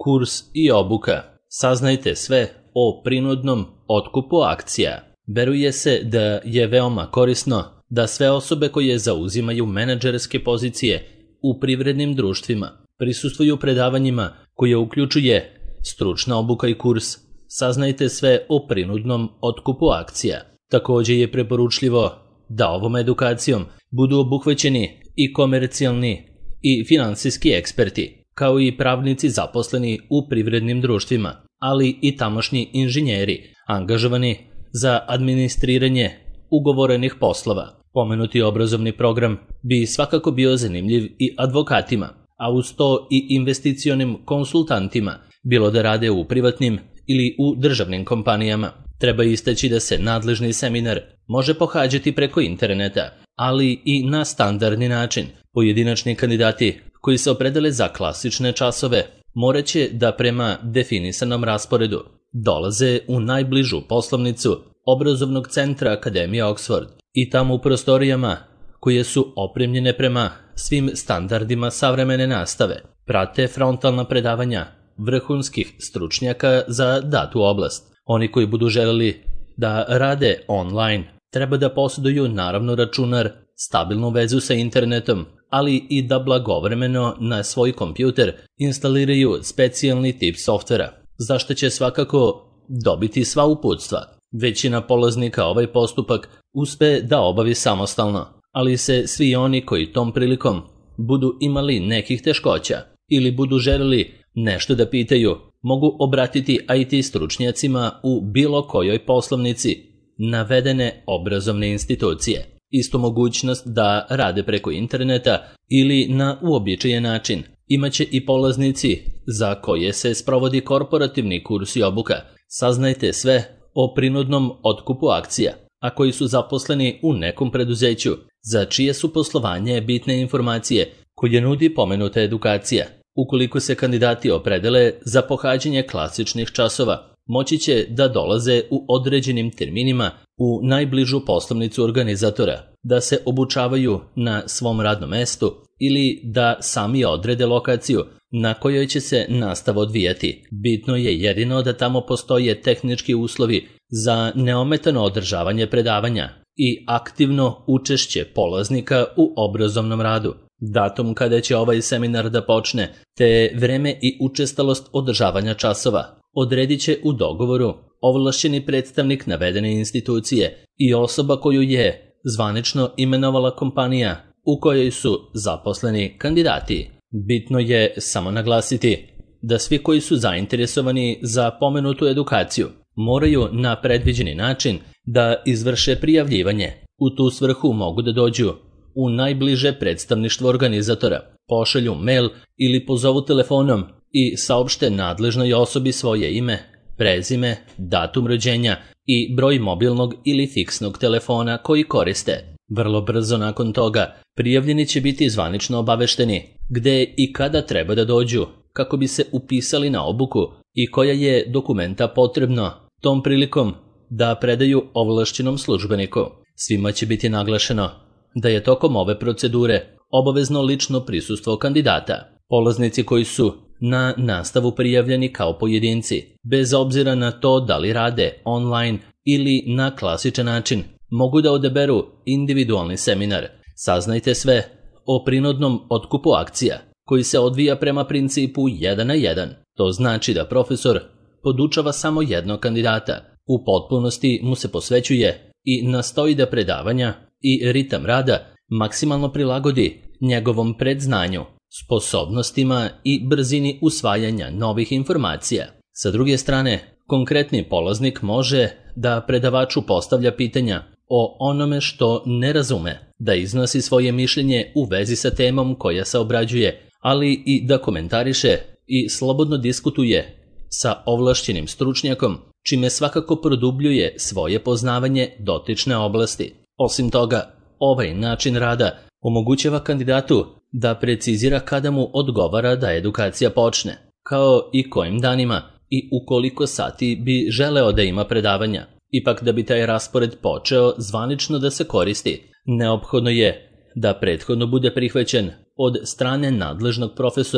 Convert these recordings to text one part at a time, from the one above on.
Kurs i obuka. Saznajte sve o prinudnom otkupu akcija. Veruje se da je veoma korisno da sve osobe koje zauzimaju menadžerske pozicije u privrednim društvima prisustvuju predavanjima koje uključuje stručna obuka i kurs. Saznajte sve o prinudnom otkupu akcija. Također je preporučljivo da ovom edukacijom budu obuhvaćeni i komercijalni i finansijski eksperti, kao i pravnici zaposleni u privrednim društvima, ali i tamošnji inženjeri angažovani za administriranje ugovorenih poslova. Pomenuti obrazovni program bi svakako bio zanimljiv i advokatima, a uz to i investicionim konsultantima, bilo da rade u privatnim ili u državnim kompanijama. Treba istaći da se nadležni seminar može pohađati preko interneta, ali i na standardni način. Pojedinačni kandidati koji se opredele za klasične časove morat će da prema definisanom rasporedu dolaze u najbližu poslovnicu obrazovnog centra Akademije Oxford i tamo u prostorijama koje su opremljene prema svim standardima savremene nastave prate frontalna predavanja vrhunskih stručnjaka za datu oblast. Oni koji budu želeli da rade online treba da posjeduju naravno računar, stabilnu vezu sa internetom, ali i da blagovremeno na svoj kompjuter instaliraju specijalni tip softvera, za što će svakako dobiti sva uputstva. Većina polaznika ovaj postupak uspe da obavi samostalno, ali se svi oni koji tom prilikom budu imali nekih teškoća ili budu želeli nešto da pitaju, mogu obratiti IT stručnjacima u bilo kojoj poslovnici navedene obrazovne institucije. Istu mogućnost da rade preko interneta ili na uobičajen način imaće i polaznici za koje se sprovodi korporativni kurs i obuka. Saznajte sve o prinudnom otkupu akcija, a koji su zaposleni u nekom preduzeću, za čije su poslovanje bitne informacije koje nudi pomenuta edukacija. Ukoliko se kandidati opredele za pohađanje klasičnih časova, moći će da dolaze u određenim terminima u najbližu poslovnicu organizatora, da se obučavaju na svom radnom mestu ili da sami odrede lokaciju na kojoj će se nastava odvijati. Bitno je jedino da tamo postoje tehnički uslovi za neometano održavanje predavanja i aktivno učešće polaznika u obrazovnom radu. Datum kada će ovaj seminar da počne, te vreme i učestalost održavanja časova odredit će u dogovoru ovlašćeni predstavnik navedene institucije i osoba koju je zvanično imenovala kompanija u kojoj su zaposleni kandidati. Bitno je samo naglasiti da svi koji su zainteresovani za pomenutu edukaciju moraju na predviđeni način da izvrše prijavljivanje. U tu svrhu mogu da dođu u najbliže predstavništvo organizatora, pošalju mail ili pozovu telefonom i saopšte nadležnoj osobi svoje ime, prezime, datum rođenja i broj mobilnog ili fiksnog telefona koji koriste. Vrlo brzo nakon toga prijavljeni će biti zvanično obavešteni gde i kada treba da dođu kako bi se upisali na obuku i koja je dokumenta potrebno tom prilikom da predaju ovlašćenom službeniku. Svima će biti naglašeno da je tokom ove procedure obavezno lično prisustvo kandidata. Polaznici koji su na nastavu prijavljeni kao pojedinci, bez obzira na to da li rade online ili na klasičan način, mogu da odaberu individualni seminar. Saznajte sve o prinudnom otkupu akcija, koji se odvija prema principu 1 na 1. To znači da profesor podučava samo jednog kandidata. U potpunosti mu se posvećuje i nastoji da predavanja i ritam rada maksimalno prilagodi njegovom predznanju, sposobnostima i brzini usvajanja novih informacija. Sa druge strane, konkretni polaznik može da predavaču postavlja pitanja o onome što ne razume, da iznosi svoje mišljenje u vezi sa temom koja se obrađuje, ali i da komentariše i slobodno diskutuje sa ovlašćenim stručnjakom, čime svakako produbljuje svoje poznavanje dotične oblasti. Osim toga, ovaj način rada omogućava kandidatu da precizira kada mu odgovara da edukacija počne, kao i kojim danima i u koliko sati bi želeo da ima predavanja. Ipak da bi taj raspored počeo zvanično da se koristi, neophodno je da prethodno bude prihvaćen od strane nadležnog profesora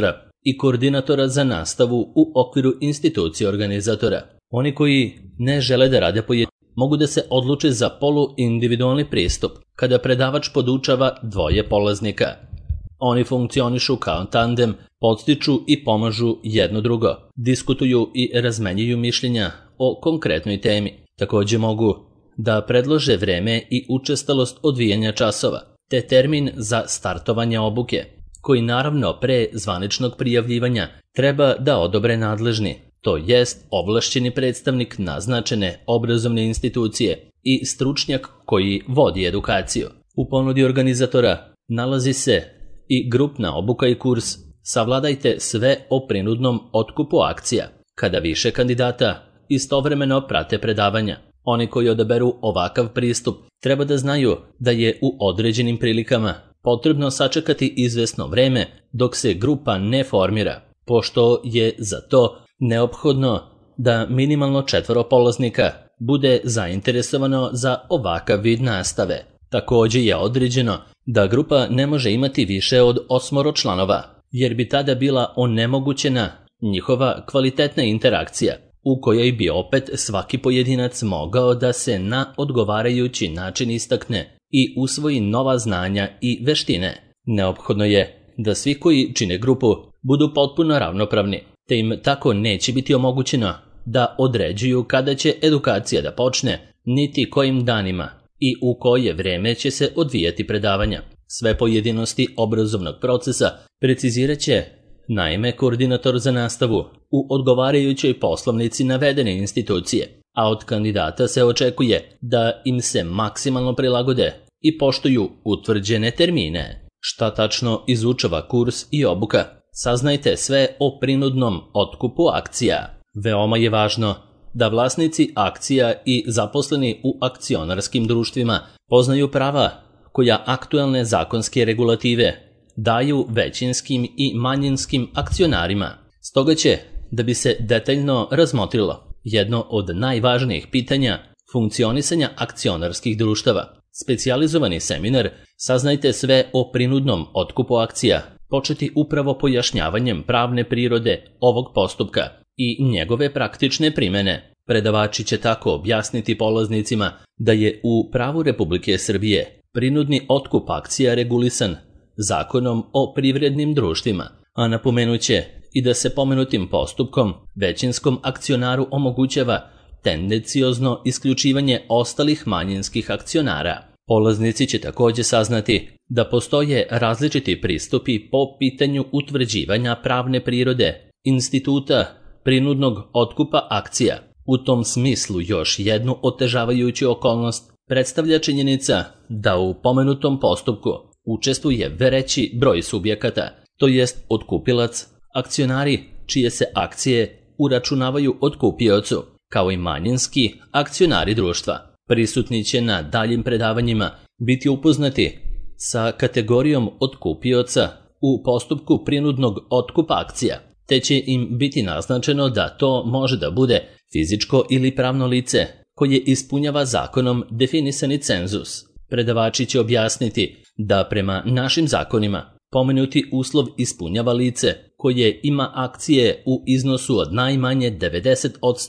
i koordinatora za nastavu u okviru institucije organizatora. Oni koji ne žele da rade pojedinačno mogu da se odluče za poluindividualni pristup kada predavač podučava dvoje polaznika. Oni funkcionišu kao tandem, podstiču i pomažu jedno drugo, diskutuju i razmenjuju mišljenja o konkretnoj temi. Također mogu da predlože vreme i učestalost odvijanja časova, te termin za startovanje obuke, koji naravno pre zvaničnog prijavljivanja treba da odobre nadležni, to jest ovlašćeni predstavnik naznačene obrazovne institucije i stručnjak koji vodi edukaciju. U ponudi organizatora nalazi se i grupna obuka i kurs Savladajte sve o prinudnom otkupu akcija, kada više kandidata istovremeno prate predavanja. Oni koji odaberu ovakav pristup treba da znaju da je u određenim prilikama potrebno sačekati izvesno vreme dok se grupa ne formira, pošto je za to neophodno da minimalno 4 polaznika bude zainteresovano za ovakav vid nastave. Također je određeno da grupa ne može imati više od 8 članova, jer bi tada bila onemogućena njihova kvalitetna interakcija, u kojoj bi opet svaki pojedinac mogao da se na odgovarajući način istakne i usvoji nova znanja i veštine. Neophodno je da svi koji čine grupu budu potpuno ravnopravni, te im tako neće biti omogućeno da određuju kada će edukacija da počne, niti kojim danima i u koje vreme će se odvijati predavanja. Sve pojedinosti obrazovnog procesa precizirat će naime koordinator za nastavu u odgovarajućoj poslovnici navedene institucije, a od kandidata se očekuje da im se maksimalno prilagode i poštuju utvrđene termine. Šta tačno izučava kurs i obuka? Saznajte sve o prinudnom otkupu akcija. Veoma je važno da vlasnici akcija i zaposleni u akcionarskim društvima poznaju prava koja aktuelne zakonske regulative daju većinskim i manjinskim akcionarima. Stoga će, da bi se detaljno razmotrilo jedno od najvažnijih pitanja funkcionisanja akcionarskih društava, specijalizovani seminar Saznajte sve o prinudnom otkupu akcija početi upravo pojašnjavanjem pravne prirode ovog postupka i njegove praktične primene. Predavači će tako objasniti polaznicima da je u pravu Republike Srbije prinudni otkup akcija regulisan Zakonom o privrednim društvima, a napomenuće i da se pomenutim postupkom većinskom akcionaru omogućava tendenciozno isključivanje ostalih manjinskih akcionara. Polaznici će također saznati da postoje različiti pristupi po pitanju utvrđivanja pravne prirode instituta prinudnog otkupa akcija. U tom smislu još jednu otežavajuću okolnost predstavlja činjenica da u pomenutom postupku učestvuje veći broj subjekata, to jest otkupilac, akcionari čije se akcije uračunavaju otkupiocu, kao i manjinski akcionari društva. Prisutni će na daljim predavanjima biti upoznati sa kategorijom otkupioca u postupku prinudnog otkupa akcija, te će im biti naznačeno da to može da bude fizičko ili pravno lice koje ispunjava zakonom definisani cenzus. Predavači će objasniti da prema našim zakonima pomenuti uslov ispunjava lice koje ima akcije u iznosu od najmanje 90%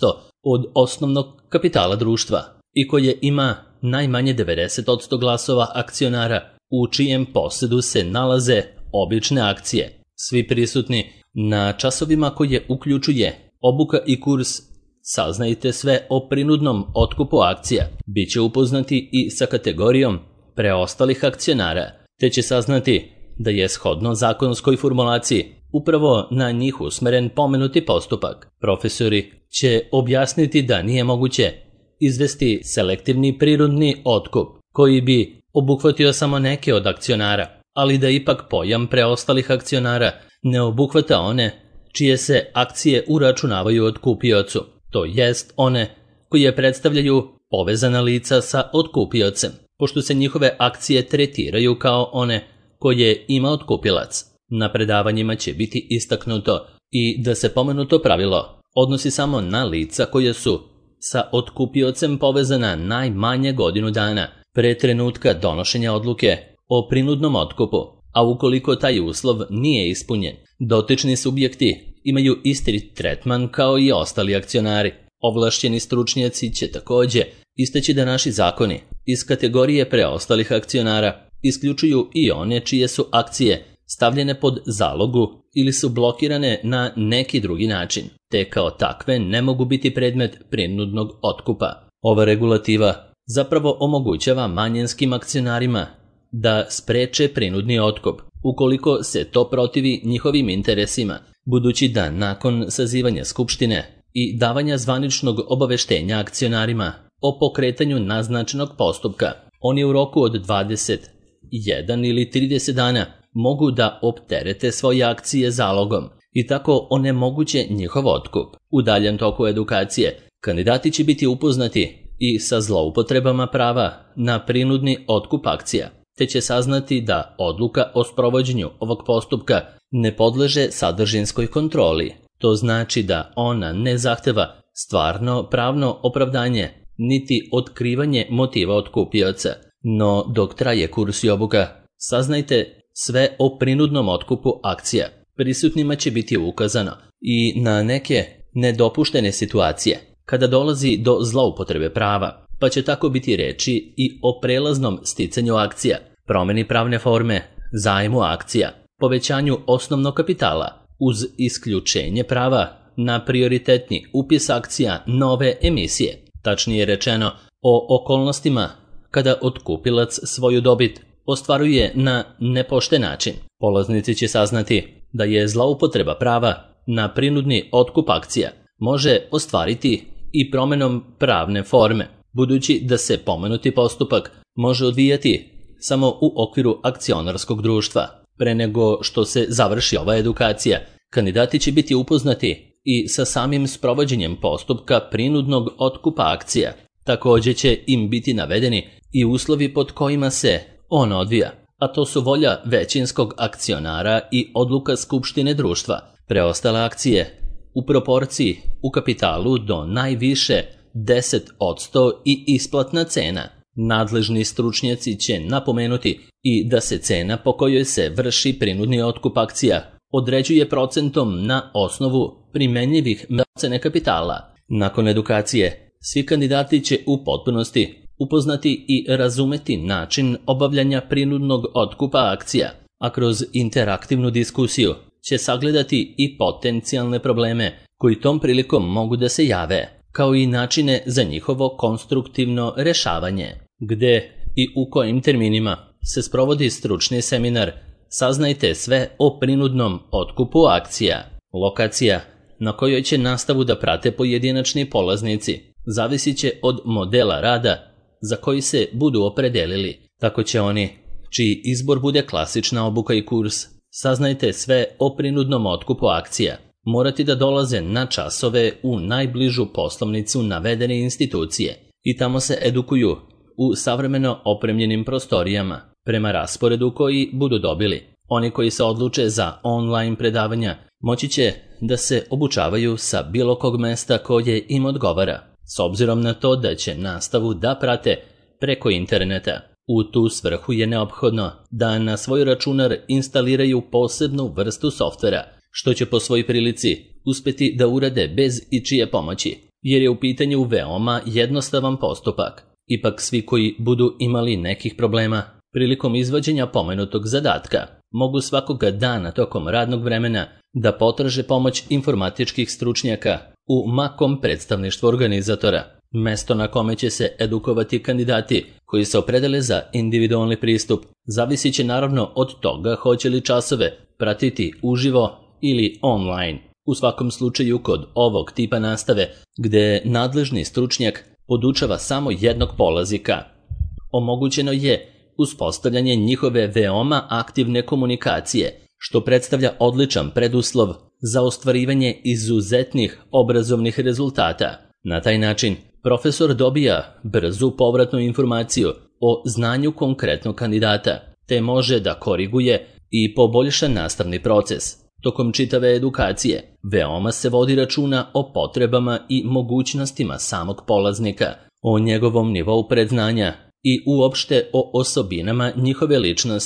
od osnovnog kapitala društva i koje ima najmanje 90% glasova akcionara u čijem posedu se nalaze obične akcije. Svi prisutni na časovima koje uključuje obuka i kurs Saznajte sve o prinudnom otkupu akcija bit će upoznati i sa kategorijom preostalih akcionara, te će saznati da je shodno zakonskoj formulaciji upravo na njih usmeren pomenuti postupak. Profesori će objasniti da nije moguće izvesti selektivni prinudni otkup koji bi obuhvatio samo neke od akcionara, ali da ipak pojam preostalih akcionara ne obuhvata one čije se akcije uračunavaju otkupiocu, to jest one koje predstavljaju povezana lica sa otkupiocem, pošto se njihove akcije tretiraju kao one koje ima otkupilac. Na predavanjima će biti istaknuto i da se pomenuto pravilo odnosi samo na lica koje su sa otkupiocem povezana najmanje godinu dana pre trenutka donošenja odluke o prinudnom otkupu, a ukoliko taj uslov nije ispunjen, dotični subjekti imaju isti tretman kao i ostali akcionari. Ovlašćeni stručnjaci će također istaći da naši zakoni iz kategorije preostalih akcionara isključuju i one čije su akcije stavljene pod zalogu ili su blokirane na neki drugi način, te kao takve ne mogu biti predmet prinudnog otkupa. Ova regulativa zapravo omogućava manjinskim akcionarima da spreče prinudni otkup, ukoliko se to protivi njihovim interesima, budući da nakon sazivanja skupštine i davanja zvaničnog obaveštenja akcionarima o pokretanju naznačenog postupka, oni u roku od 21 ili 30 dana mogu da opterete svoje akcije zalogom i tako onemoguće njihov otkup. U daljem toku edukacije kandidati će biti upoznati i sa zloupotrebama prava na prinudni otkup akcija, te će saznati da odluka o sprovođenju ovog postupka ne podleže sadržinskoj kontroli. To znači da ona ne zahteva stvarno pravno opravdanje niti otkrivanje motiva otkupioca. No dok traje kurs i obuka, saznajte sve o prinudnom otkupu akcija. Prisutnima će biti ukazano i na neke nedopuštene situacije kada dolazi do zloupotrebe prava, pa će tako biti reči i o prelaznom sticanju akcija, promjeni pravne forme, zajmu akcija, povećanju osnovnog kapitala uz isključenje prava na prioritetni upis akcija nove emisije. Tačnije rečeno, o okolnostima kada otkupilac svoju dobit ostvaruje na nepošten način. Polaznici će saznati da je zloupotreba prava na prinudni otkup akcija može ostvariti i promjenom pravne forme, budući da se pomenuti postupak može odvijati samo u okviru akcionarskog društva. Pre nego što se završi ova edukacija, kandidati će biti upoznati i sa samim sprovođenjem postupka prinudnog otkupa akcija. Također će im biti navedeni i uslovi pod kojima se on odvija, a to su volja većinskog akcionara i odluka skupštine društva. Preostale akcije u proporciji u kapitalu do najviše 10% i isplatna cena. Nadležni stručnjaci će napomenuti i da se cena po kojoj se vrši prinudni otkup akcija određuje procentom na osnovu primenjivih procene kapitala. Nakon edukacije, svi kandidati će u potpunosti upoznati i razumeti način obavljanja prinudnog otkupa akcija, a kroz interaktivnu diskusiju će sagledati i potencijalne probleme koji tom prilikom mogu da se jave, kao i načine za njihovo konstruktivno rešavanje. Gde i u kojim terminima se sprovodi stručni seminar, saznajte sve o prinudnom otkupu akcija. Lokacija na kojoj će nastavu da prate pojedinačni polaznici zavisit će od modela rada za koji se budu opredelili. Tako će oni, čiji izbor bude klasična obuka i kurs, saznajte sve o prinudnom otkupu akcija, morati da dolaze na časove u najbližu poslovnicu navedene institucije i tamo se edukuju u savremeno opremljenim prostorijama prema rasporedu koji budu dobili. Oni koji se odluče za online predavanja moći će da se obučavaju sa bilo kog mesta koje im odgovara, s obzirom na to da će nastavu da prate preko interneta. U tu svrhu je neophodno da na svoj računar instaliraju posebnu vrstu softvera, što će po svoj prilici uspeti da urade bez ičije pomoći, jer je u pitanju veoma jednostavan postupak. Ipak svi koji budu imali nekih problema prilikom izvođenja pomenutog zadatka mogu svakoga dana tokom radnog vremena da potraže pomoć informatičkih stručnjaka u makom predstavništvu organizatora. Mesto na kome će se edukovati kandidati koji se opredele za individualni pristup zavisit će naravno od toga hoće li časove pratiti uživo ili online. U svakom slučaju kod ovog tipa nastave, gde nadležni stručnjak podučava samo jednog polaznika, omogućeno je uspostavljanje njihove veoma aktivne komunikacije, što predstavlja odličan preduslov za ostvarivanje izuzetnih obrazovnih rezultata. Na taj način profesor dobija brzu povratnu informaciju o znanju konkretnog kandidata, te može da koriguje i poboljša nastavni proces. Tokom čitave edukacije veoma se vodi računa o potrebama i mogućnostima samog polaznika, o njegovom nivou predznanja i uopšte o osobinama njihove ličnosti,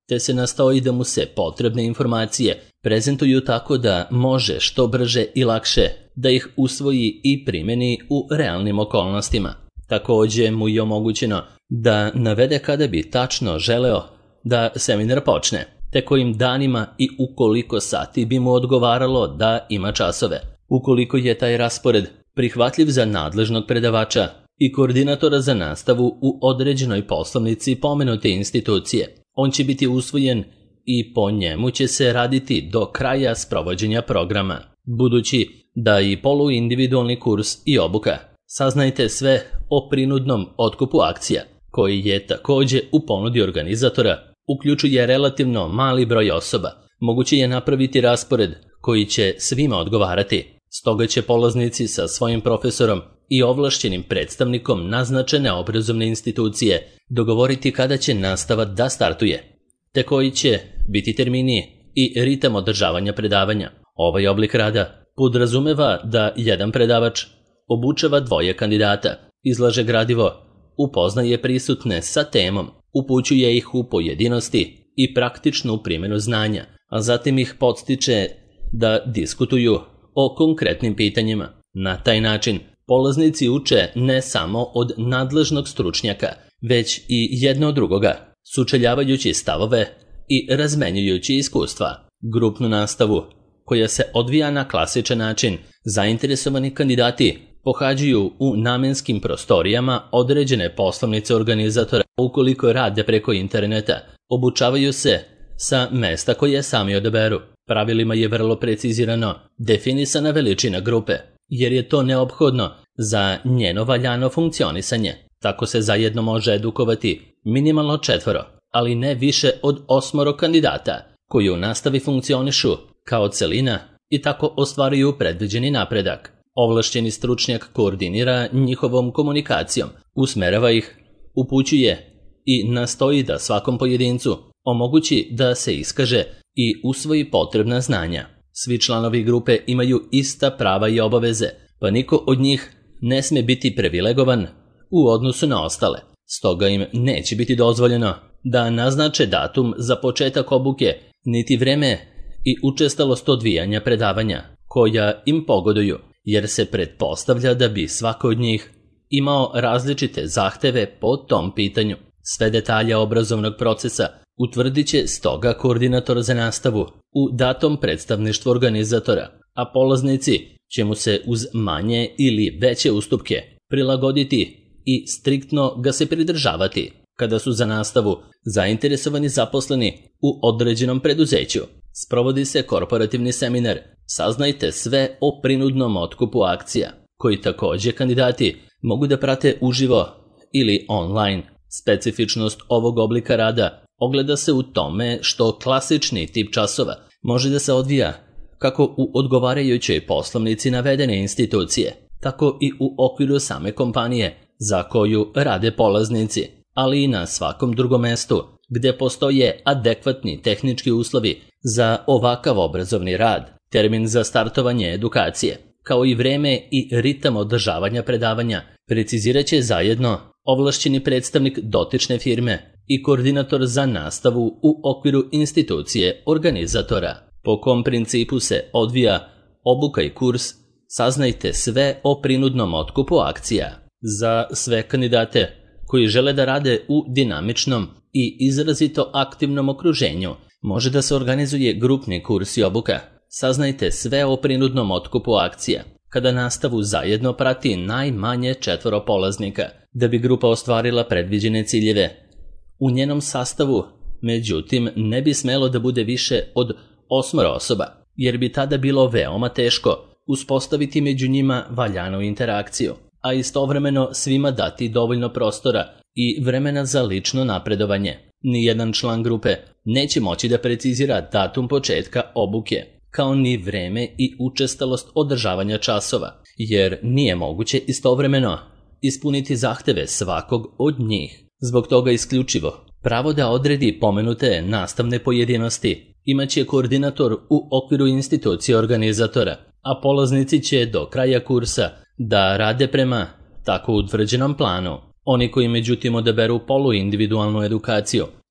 te se nastoji da mu se potrebne informacije prezentuju tako da može što brže i lakše da ih usvoji i primeni u realnim okolnostima. Takođe mu je omogućeno da navede kada bi tačno želeo da seminar počne, te kojim danima i u koliko sati bi mu odgovaralo da ima časove. Ukoliko je taj raspored prihvatljiv za nadležnog predavača i koordinatora za nastavu u određenoj poslovnici pomenute institucije, on će biti usvojen i po njemu će se raditi do kraja sprovođenja programa. Budući da i poluindividualni kurs i obuka Saznajte sve o prinudnom otkupu akcija, koji je takođe u ponudi organizatora, uključuje relativno mali broj osoba. Moguće je napraviti raspored koji će svima odgovarati. Stoga će polaznici sa svojim profesorom i ovlašćenim predstavnikom naznačene obrazovne institucije dogovoriti kada će nastava da startuje, te koji će biti termini i ritam održavanja predavanja. Ovaj oblik rada podrazumeva da jedan predavač obučava dvoje kandidata, izlaže gradivo, upoznaje prisutne sa temom, upućuje ih u pojedinosti i praktičnu primjenu znanja, a zatim ih podstiče da diskutuju o konkretnim pitanjima. Na taj način polaznici uče ne samo od nadležnog stručnjaka, već i jedno od drugoga, sučeljavajući stavove i razmenjujući iskustva. Grupnu nastavu, koja se odvija na klasičan način, zainteresovani kandidati pohađaju u namenskim prostorijama određene poslovnice organizatora. Ukoliko rade preko interneta, obučavaju se sa mesta koje sami odaberu. Pravilima je vrlo precizirano definisana veličina grupe, jer je to neophodno za njeno valjano funkcionisanje. Tako se zajedno može edukovati minimalno 4, ali ne više od 8 kandidata, koji u nastavi funkcionišu kao celina i tako ostvaruju predviđeni napredak. Ovlašćeni stručnjak koordinira njihovom komunikacijom, usmerava ih, upućuje i nastoji da svakom pojedincu omogući da se iskaže i usvoji potrebna znanja. Svi članovi grupe imaju ista prava i obaveze, pa niko od njih ne sme biti privilegovan u odnosu na ostale. Stoga im neće biti dozvoljeno da naznače datum za početak obuke, niti vreme i učestalost odvijanja predavanja koja im pogoduju, jer se pretpostavlja da bi svako od njih imao različite zahteve po tom pitanju. Sve detalje obrazovnog procesa utvrdit će stoga koordinator za nastavu u datom predstavništvu organizatora, a polaznici će mu se uz manje ili veće ustupke prilagoditi i striktno ga se pridržavati kada su za nastavu zainteresovani zaposleni u određenom preduzeću. Sprovodi se korporativni seminar Saznajte sve o prinudnom otkupu akcija, koji takođe kandidati mogu da prate uživo ili online. Specifičnost ovog oblika rada ogleda se u tome što klasični tip časova može da se odvija kako u odgovarajućoj poslovnici navedene institucije, tako i u okviru same kompanije za koju rade polaznici, ali i na svakom drugom mestu gde postoje adekvatni tehnički uslovi za ovakav obrazovni rad. Termin za startovanje edukacije, kao i vreme i ritam održavanja predavanja, precizirat će zajedno ovlašćeni predstavnik dotične firme i koordinator za nastavu u okviru institucije organizatora. Po kom principu se odvija obuka i kurs Saznajte sve o prinudnom otkupu akcija. Za sve kandidate koji žele da rade u dinamičnom i izrazito aktivnom okruženju, može da se organizuje grupni kurs i obuka. Saznajte sve o prinudnom otkupu akcija, kada nastavu zajedno prati najmanje 4 polaznika, da bi grupa ostvarila predviđene ciljeve. U njenom sastavu, međutim, ne bi smelo da bude više od 8 osoba, jer bi tada bilo veoma teško uspostaviti među njima valjanu interakciju, a istovremeno svima dati dovoljno prostora i vremena za lično napredovanje. Nijedan član grupe neće moći da precizira datum početka obuke, kao ni vreme i učestalost održavanja časova, jer nije moguće istovremeno ispuniti zahteve svakog od njih. Zbog toga isključivo pravo da odredi pomenute nastavne pojedinosti imaće koordinator u okviru institucije organizatora, a polaznici će do kraja kursa da rade prema tako utvrđenom planu. Oni koji međutim odaberu poluindividualnu edukaciju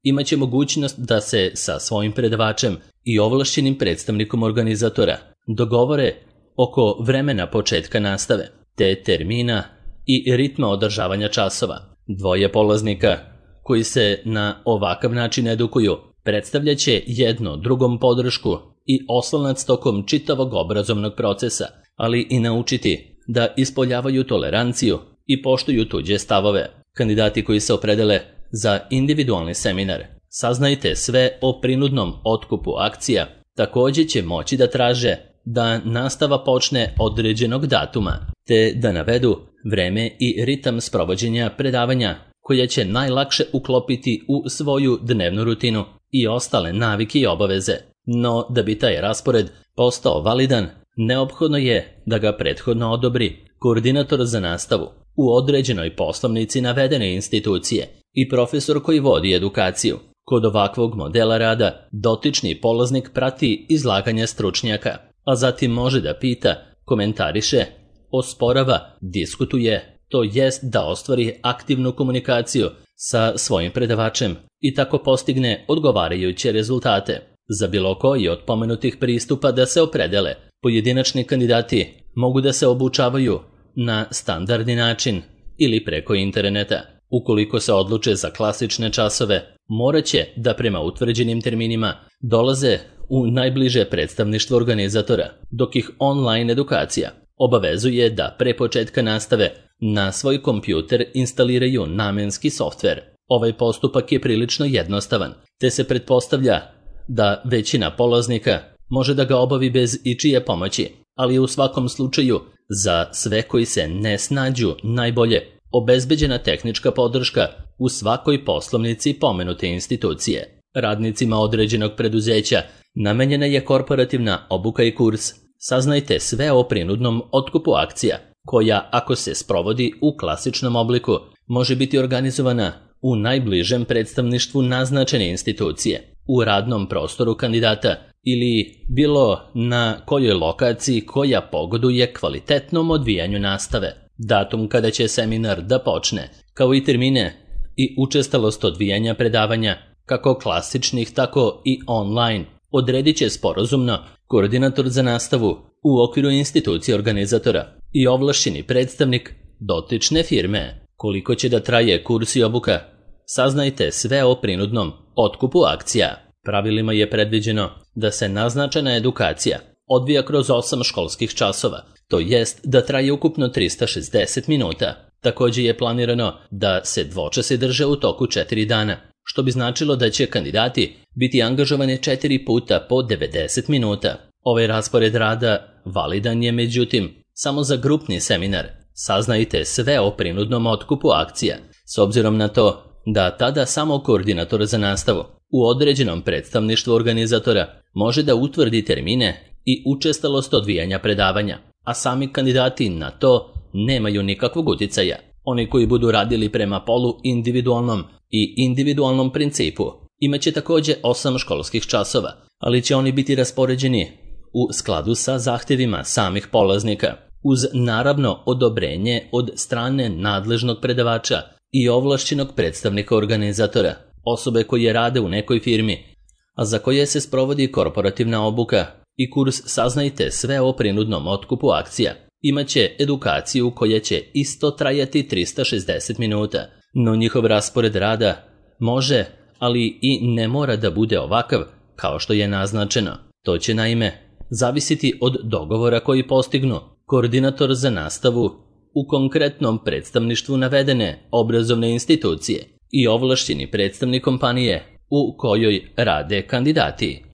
imaće mogućnost da se sa svojim predavačem i ovlašćenim predstavnikom organizatora dogovore oko vremena početka nastave, te termina i ritma održavanja časova. Dvoje polaznika koji se na ovakav način edukuju predstavljaće jedno drugom podršku i oslonac tokom čitavog obrazovnog procesa, ali i naučiti da ispoljavaju toleranciju i poštuju tuđe stavove. Kandidati koji se opredele za individualni seminar, saznajte sve o prinudnom otkupu akcija, također će moći da traže da nastava počne određenog datuma, te da navedu vreme i ritam sprovođenja predavanja koja će najlakše uklopiti u svoju dnevnu rutinu i ostale navike i obaveze. No, da bi taj raspored postao validan, neophodno je da ga prethodno odobri koordinator za nastavu u određenoj poslovnici navedene institucije i profesor koji vodi edukaciju. Kod ovakvog modela rada dotični polaznik prati izlaganje stručnjaka, a zatim može da pita, komentariše, osporava, diskutuje, to jest da ostvari aktivnu komunikaciju sa svojim predavačem i tako postigne odgovarajuće rezultate. Za bilo koji od pomenutih pristupa da se opredele, pojedinačni kandidati mogu da se obučavaju na standardni način ili preko interneta. Ukoliko se odluče za klasične časove, morat će da prema utvrđenim terminima dolaze u najbliže predstavništvo organizatora, dok ih online edukacija obavezuje da pre početka nastave na svoj kompjuter instaliraju namenski softver. Ovaj postupak je prilično jednostavan, te se pretpostavlja da većina polaznika može da ga obavi bez ičije pomoći, ali je u svakom slučaju za sve koji se ne snađu najbolje obezbeđena tehnička podrška u svakoj poslovnici pomenute institucije. Radnicima određenog preduzeća namenjena je korporativna obuka i kurs. Saznajte sve o prinudnom otkupu akcija, koja ako se sprovodi u klasičnom obliku, može biti organizovana u najbližem predstavništvu naznačene institucije, u radnom prostoru kandidata ili bilo na kojoj lokaciji koja pogoduje kvalitetnom odvijanju nastave. Datum kada će seminar da počne, kao i termine i učestalost odvijanja predavanja, kako klasičnih tako i online, odredit će sporazumno koordinator za nastavu u okviru institucije organizatora i ovlašćeni predstavnik dotične firme. Koliko će da traje kurs i obuka? Saznajte sve o prinudnom otkupu akcija. Pravilima je predviđeno da se naznačena edukacija odvija kroz 8 školskih časova, to jest da traje ukupno 360 minuta. Također je planirano da se dvočase drže u toku 4 dana, što bi značilo da će kandidati biti angažovani 4 puta po 90 minuta. Ovaj raspored rada validan je međutim samo za grupni seminar. Saznajte sve o prinudnom otkupu akcija, s obzirom na to da tada samo koordinator za nastavu u određenom predstavništvu organizatora može da utvrdi termine i učestalost odvijanja predavanja, a sami kandidati na to nemaju nikakvog uticaja. Oni koji budu radili prema polu individualnom i individualnom principu imaće također 8 školskih časova, ali će oni biti raspoređeni u skladu sa zahtjevima samih polaznika, uz naravno odobrenje od strane nadležnog predavača i ovlašćenog predstavnika organizatora. Osobe koje rade u nekoj firmi, a za koje se sprovodi korporativna obuka i kurs Saznajte sve o prinudnom otkupu akcija, imaće edukaciju koja će isto trajati 360 minuta, no njihov raspored rada može, ali i ne mora da bude ovakav kao što je naznačeno. To će naime zavisiti od dogovora koji postignu koordinator za nastavu u konkretnom predstavništvu navedene obrazovne institucije i ovlašćeni predstavnik kompanije u kojoj rade kandidati.